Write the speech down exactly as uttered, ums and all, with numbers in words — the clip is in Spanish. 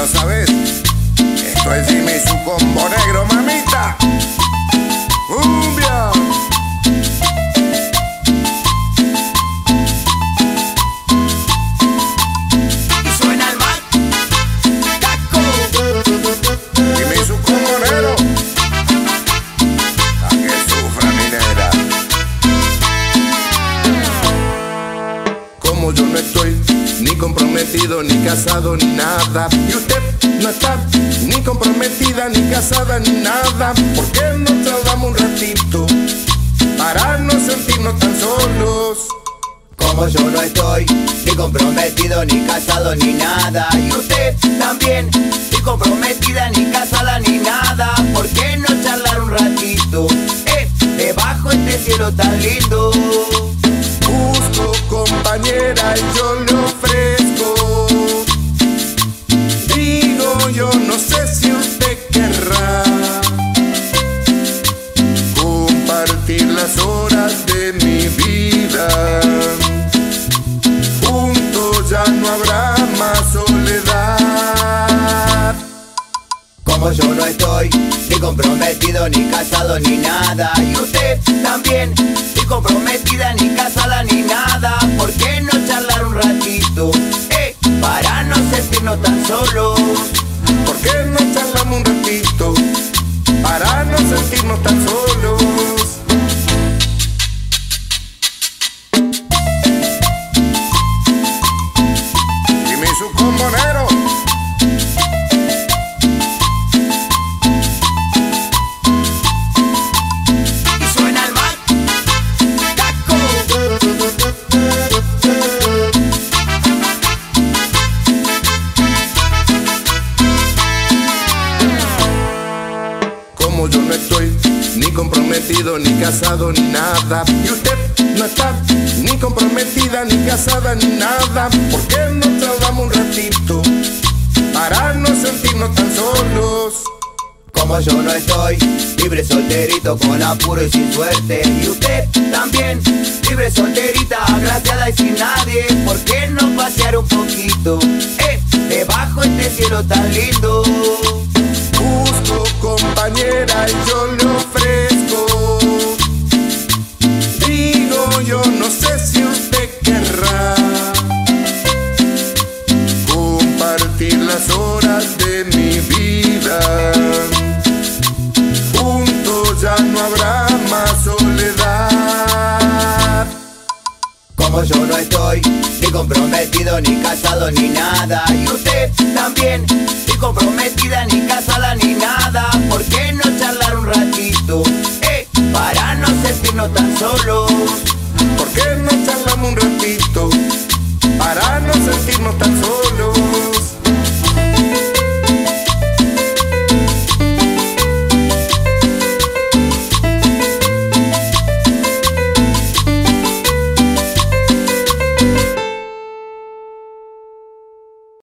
sabes, esto es Jimmy y su combo negro, mamita. Cumbia. Y suena el mal Caco. Jimmy y su combo negro, a que sufra mi negra. Como yo no estoy ni comprometido, ni casado, ni nada, y usted no está ni comprometida, ni casada, ni nada, ¿por qué no charlamos un ratito para no sentirnos tan solos? Como yo no estoy ni comprometido, ni casado, ni nada, y usted también ni comprometida, ni casada, ni nada, ¿por qué no charlar un ratito? Eh, debajo este cielo tan lindo. Busco compañera y yo le ofrezco. Digo, yo no sé si usted querrá compartir las horas de mi vida. Juntos ya no habrá más soledad. Como yo no estoy ni comprometido, ni casado, ni nada, y usted también ni comprometida, ni casada, ni nada, ¿por qué no charlar un ratito? Eh, para no sentirnos tan solos. ¿Por qué no charlamos un ratito para no sentirnos tan solos? Dime su combonero. Y suena el mal Caco. Como yo no estoy ni comprometido, ni casado, ni nada, y usted no está ni comprometida, ni casada, ni nada, ¿por qué no charlamos un ratito para no sentirnos tan solos? Como yo no estoy libre, solterito, con apuro y sin suerte, y usted también libre, solterita, agraciada y sin nadie, ¿por qué no pasear un poquito? Eh, debajo este cielo tan lindo. Busco compañera y yo le ofrezco. Digo, yo no sé si usted querrá compartir las horas de mi vida. Juntos ya no habrá más soledad. Como yo no estoy ni comprometido, ni casado, ni nada, y usted también ni comprometida, ni casada, ni nada, ¿por qué no charlar un ratito? Eh, para no sentirnos tan solos. ¿Por qué no charlamos un ratito para no sentirnos tan solos?